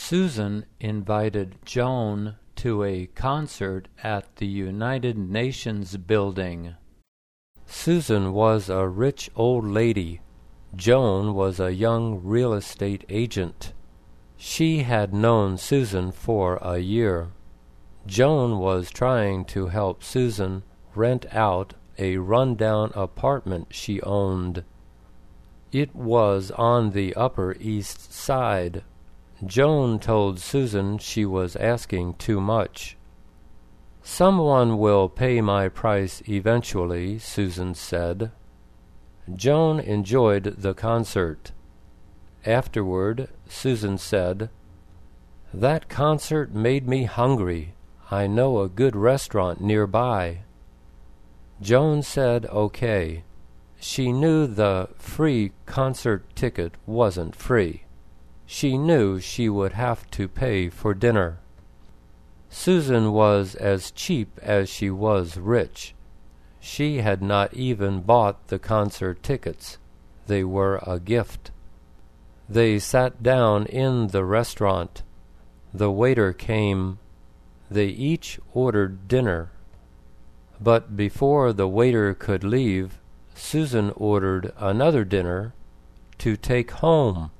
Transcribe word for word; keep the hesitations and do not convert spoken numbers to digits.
Susan invited Joan to a concert at the United Nations building. Susan was a rich old lady. Joan was a young real estate agent. She had known Susan for a year. Joan was trying to help Susan rent out a run-down apartment she owned. It was on the Upper East Side. Joan told Susan she was asking too much. "Someone will pay my price eventually," Susan said. Joan enjoyed the concert. Afterward, Susan said, "That concert made me hungry. I know a good restaurant nearby." Joan said okay. She knew the free concert ticket wasn't free. She knew she would have to pay for dinner. Susan was as cheap as she was rich. She had not even bought the concert tickets. They were a gift. They sat down in the restaurant. The waiter came. They each ordered dinner. But before the waiter could leave, Susan ordered another dinner to take home.